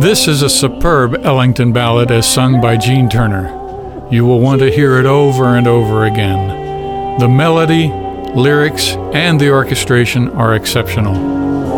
This is a superb Ellington ballad as sung by Gene Turner. You will want to hear it over and over again. The melody, lyrics, and the orchestration are exceptional.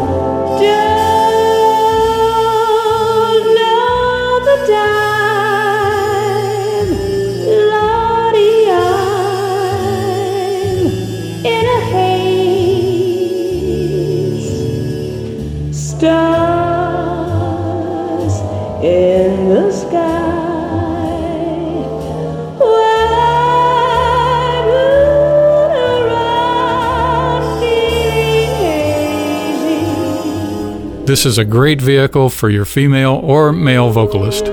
Stars in the sky, while moon around feeling hazy. This is a great vehicle for your female or male vocalist.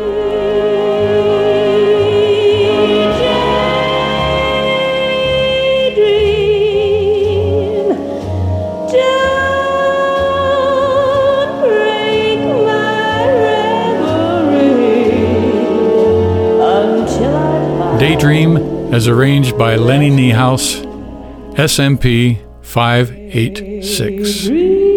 Daydream, as arranged by Lenny Niehaus, SMP 586.